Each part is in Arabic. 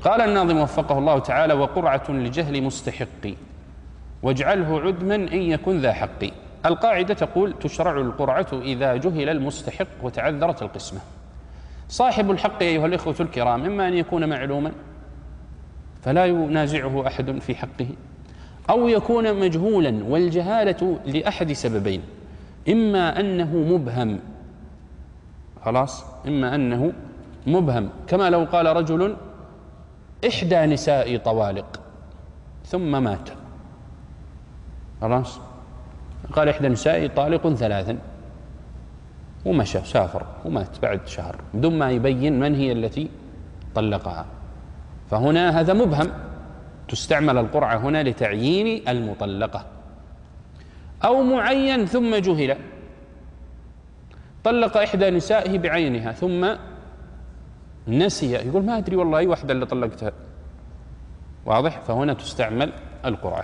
قال الناظم وفقه الله تعالى: وقرعة لجهل مستحق واجعله عدما إن يكن ذا حق. القاعدة تقول: تشرع القرعة إذا جهل المستحق وتعذرت القسمة. صاحب الحق أيها الإخوة الكرام إما أن يكون معلوما فلا ينازعه أحد في حقه، أو يكون مجهولا، والجهالة لأحد سببين: إما أنه مبهم، خلاص، إما أنه مبهم، كما لو قال رجل: إحدى نسائي طوالق، ثم مات، خلاص، قال إحدى نسائي طالق 3، ومشى سافر ومات بعد شهر بدون ما يبين من هي التي طلقها. فهنا هذا مبهم، تستعمل القرعة هنا لتعيين المطلقة. أو معين ثم جهل، طلق إحدى نسائه بعينها ثم نسي، يقول ما أدري والله أي واحدة اللي طلقتها، واضح؟ فهنا تستعمل القرعة.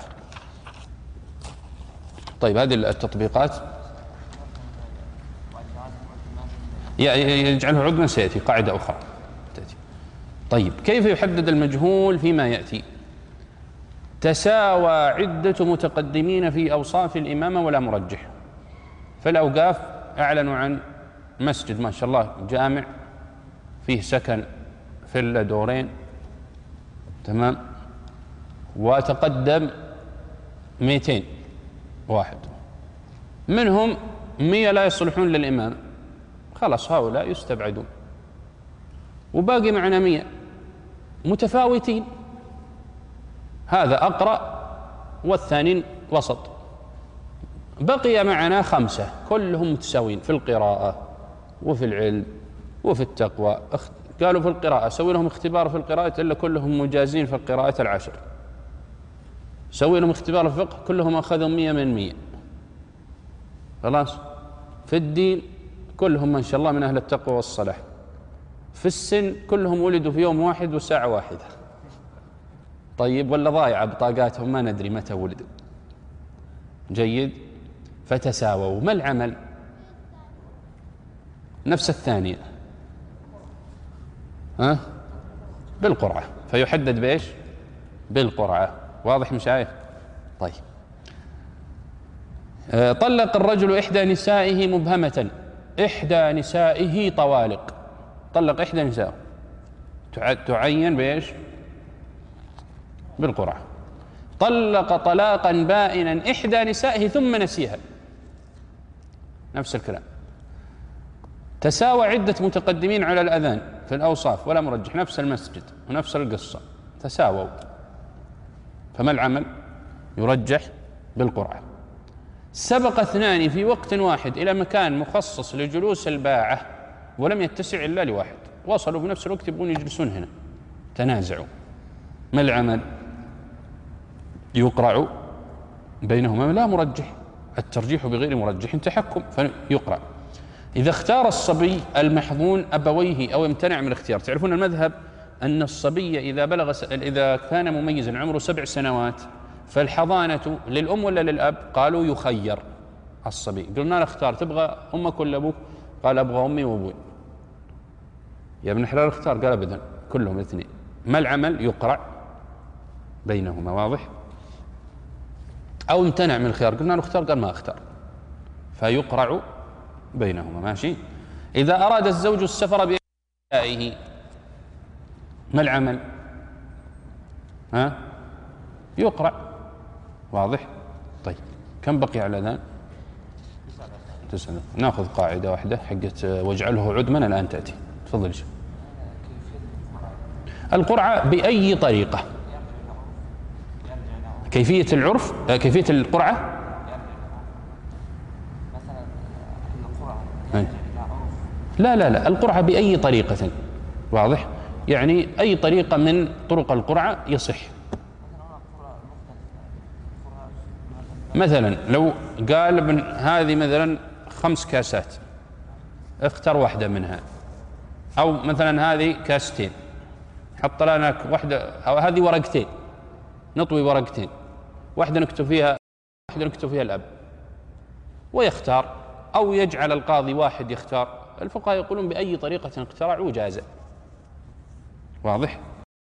طيب، هذه التطبيقات يجعله عدما سيأتي قاعدة أخرى تأتي. طيب، كيف يحدد المجهول فيما يأتي؟ تساوى عدة متقدمين في أوصاف الإمامة ولا مرجح. في الأوقاف أعلنوا عن مسجد ما شاء الله جامع فيه سكن فيلا دورين، تمام، وتقدم 200 واحد، منهم 100 لا يصلحون للإمام، خلاص هؤلاء يستبعدون، وباقي معنا 100 متفاوتين، هذا أقرأ والثاني وسط، بقي معنا 5 كلهم متساوين في القراءة وفي العلم وفي التقوى. قالوا في القراءة سوي لهم اختبار في القراءة إلا كلهم مجازين في القراءة 10، سوي لهم اختبار في الفقه كلهم أخذوا 100 من 100، خلاص. في الدين كلهم ما شاء الله من أهل التقوى والصلاح، في السن كلهم ولدوا في يوم واحد وساعة واحدة، طيب، ولا ضايعة بطاقاتهم ما ندري متى ولدوا، جيد، فتساووا. ما العمل؟ نفس الثانية، بالقرعة، فيحدد بإيش؟ بالقرعة، واضح مشايخ؟ طيب، طلق الرجل إحدى نسائه مبهمة، إحدى نسائه طوالق، طلق إحدى نسائه، تعين بإيش؟ بالقرعة. طلق طلاقا بائنا إحدى نسائه ثم نسيها، نفس الكلام. تساوى عدة متقدمين على الأذان في الأوصاف ولا مرجح، نفس المسجد ونفس القصة، تساووا، فما العمل؟ يرجح بالقرعة. سبق 2 في وقت واحد إلى مكان مخصص لجلوس الباعة ولم يتسع إلا لواحد، وصلوا بنفس الوقت يبغون يجلسون هنا، تنازعوا، ما العمل؟ يقرع بينهما، لا مرجح، الترجيح بغير مرجح تحكم، فيقرع. إذا اختار الصبي المحظون أبويه أو امتنع من الاختيار، تعرفون المذهب أن الصبي إذا كان مميزا عمره 7 سنوات فالحضانة للأم ولا للأب؟ قالوا يخير الصبي. قلنا له اختار، تبغى أمك ولا أبوك؟ قال أبغى أمي وأبوي. يا ابن الحلال اختار، قال أبدا كلهم 2. ما العمل؟ يقرع بينهما، واضح؟ أو امتنع من الخيار، قلنا له اختار، قال ما اختار، فيقرع بينهما، ماشي. إذا أراد الزوج السفر بأبنائه، ما العمل؟ يقرع، واضح؟ طيب، كم بقي على الأذان؟ 9. ناخذ قاعدة واحدة حقت واجعله عدما الآن تأتي، تفضل. القرعة بأي طريقة؟ كيفية العرف، كيفية القرعة؟ لا، القرعة بأي طريقة، واضح؟ يعني أي طريقة من طرق القرعة يصح. مثلا لو قال هذه مثلا 5 كاسات، اختر واحدة منها، أو مثلا هذه 2 كاستين، حط لنا واحدة، أو هذه ورقتين، نطوي ورقتين، واحدة نكتب فيها، واحدة نكتب فيها الأب، ويختار، أو يجعل القاضي واحد يختار. الفقهاء يقولون بأي طريقة اقترعوا جاز، واضح؟